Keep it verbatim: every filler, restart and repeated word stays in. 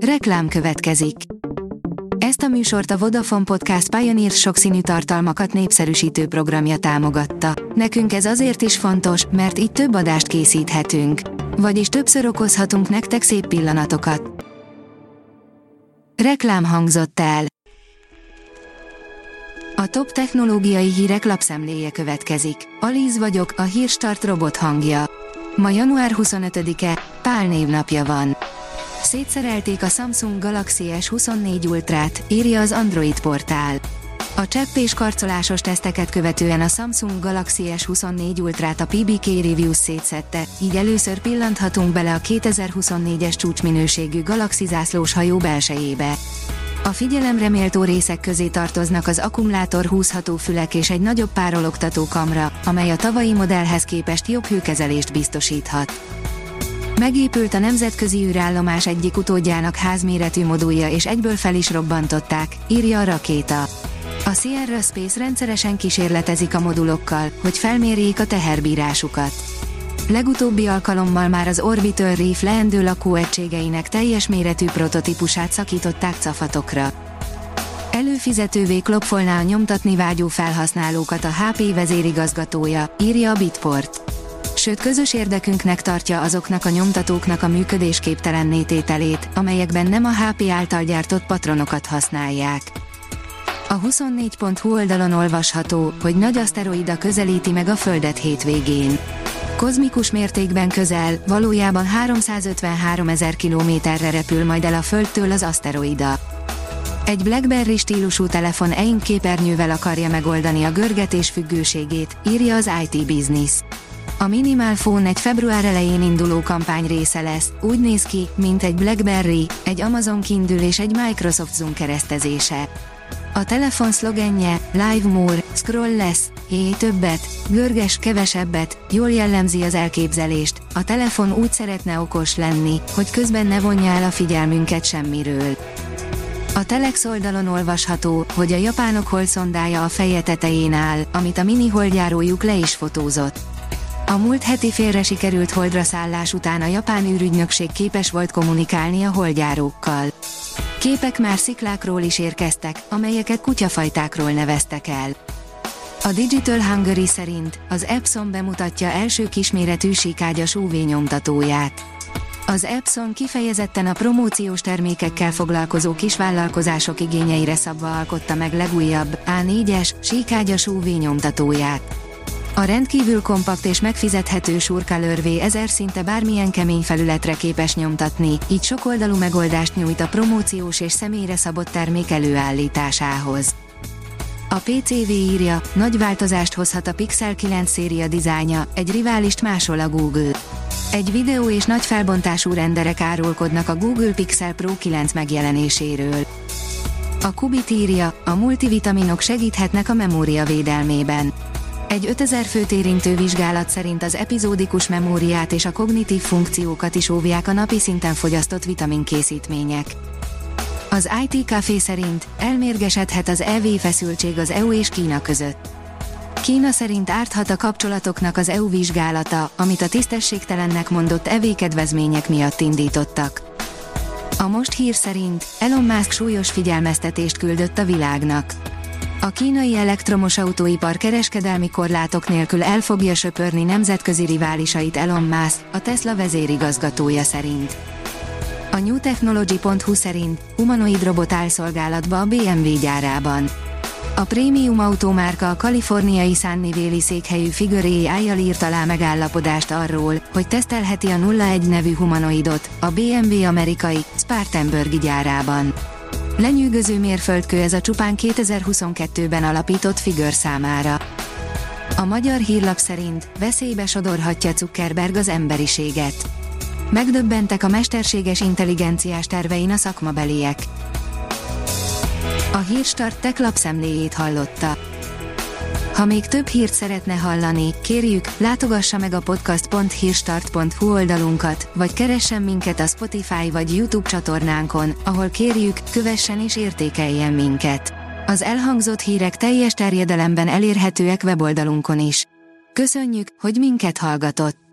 Reklám következik. Ezt a műsort a Vodafone Podcast Pioneer sokszínű tartalmakat népszerűsítő programja támogatta. Nekünk ez azért is fontos, mert így több adást készíthetünk. Vagyis többször okozhatunk nektek szép pillanatokat. Reklám hangzott el. A top technológiai hírek lapszemléje következik. Alíz vagyok, a Hírstart robot hangja. Ma január huszonötödike, Pál névnapja van. Szétszerelték a Samsung Galaxy S huszonnégy Ultrát, írja az Android portál. A csepp és karcolásos teszteket követően a Samsung Galaxy S huszonnégy Ultrát a pé bé ká Reviews szétszedte, így először pillanthatunk bele a kétezer-huszonnégyes csúcsminőségű Galaxy zászlós hajó belsejébe. A figyelemre méltó részek közé tartoznak az akkumulátor húzható fülek és egy nagyobb párologtató kamra, amely a tavalyi modellhez képest jobb hőkezelést biztosíthat. Megépült a nemzetközi űrállomás egyik utódjának házméretű modulja és egyből fel is robbantották, írja a Rakéta. A Sierra Space rendszeresen kísérletezik a modulokkal, hogy felmérjék a teherbírásukat. Legutóbbi alkalommal már az Orbital Reef leendő lakóegységeinek teljes méretű prototípusát szakították cafatokra. Előfizetővé klopfolná a nyomtatni vágyó felhasználókat a há pé vezérigazgatója, írja a Bitport. Sőt, közös érdekünknek tartja azoknak a nyomtatóknak a működésképtelenné tételét, amelyekben nem a há pé által gyártott patronokat használják. A huszonnégy pont hu oldalon olvasható, hogy nagy aszteroida közelíti meg a Földet hétvégén. Kozmikus mértékben közel, valójában háromszázötvenháromezer kilométerre repül majd el a Földtől az aszteroida. Egy BlackBerry stílusú telefon e ink képernyővel akarja megoldani a görgetés függőségét, írja az i té Business. A Minimal Phone egy február elején induló kampány része lesz, úgy néz ki, mint egy BlackBerry, egy Amazon Kindle és egy Microsoft Zoom keresztezése. A telefon szlogenje, Live More, Scroll Less, éj többet, görges kevesebbet, jól jellemzi az elképzelést, a telefon úgy szeretne okos lenni, hogy közben ne vonja el a figyelmünket semmiről. A Telex oldalon olvasható, hogy a japánok holdszondája a feje tetején áll, amit a mini holdjárójuk le is fotózott. A múlt heti félre sikerült holdra szállás után a japán űrügynökség képes volt kommunikálni a holdjárókkal. Képek már sziklákról is érkeztek, amelyeket kutyafajtákról neveztek el. A Digital Hungary szerint az Epson bemutatja első kisméretű síkágyas ú vé nyomtatóját. Az Epson kifejezetten a promóciós termékekkel foglalkozó kisvállalkozások igényeire szabva alkotta meg legújabb, á négyes, síkágyas ú vé nyomtatóját. A rendkívül kompakt és megfizethető Surcolor vé ezer szinte bármilyen kemény felületre képes nyomtatni, így sokoldalú megoldást nyújt a promóciós és személyre szabott termék előállításához. A pé cé vé írja, nagy változást hozhat a Pixel kilenc széria dizájnja, egy riválist másol a Google. Egy videó és nagy felbontású renderek árulkodnak a Google Pixel Pro kilenc megjelenéséről. A Kubit írja, a multivitaminok segíthetnek a memória védelmében. Egy ötezer főt érintő vizsgálat szerint az epizódikus memóriát és a kognitív funkciókat is óvják a napi szinten fogyasztott vitaminkészítmények. Az i té Café szerint elmérgesedhet az é vé feszültség az é u és Kína között. Kína szerint árthat a kapcsolatoknak az é u vizsgálata, amit a tisztességtelennek mondott é vé kedvezmények miatt indítottak. A Most hír szerint Elon Musk súlyos figyelmeztetést küldött a világnak. A kínai elektromos autóipar kereskedelmi korlátok nélkül el fogja söpörni nemzetközi riválisait Elon Musk, a Tesla vezérigazgatója szerint. A new technology pont hu szerint humanoid robot áll szolgálatba a bé em vé gyárában. A prémium autómárka a kaliforniai Sunnyvale-i székhelyű Figure á i-jal írt alá megállapodást arról, hogy tesztelheti a nulla egy nevű humanoidot, a bé em vé amerikai, Spartanburgi gyárában. Lenyűgöző mérföldkő ez a csupán kétezer-huszonkettőben alapított Figure számára. A Magyar Hírlap szerint veszélybe sodorhatja Zuckerberg az emberiséget. Megdöbbentek a mesterséges intelligenciás tervein a szakmabeliek. A Hírstart Tech lapszemléjét hallotta. Ha még több hírt szeretne hallani, kérjük, látogassa meg a podcast pont hírstart pont hu oldalunkat, vagy keressen minket a Spotify vagy YouTube csatornánkon, ahol kérjük, kövessen és értékeljen minket. Az elhangzott hírek teljes terjedelemben elérhetőek weboldalunkon is. Köszönjük, hogy minket hallgatott!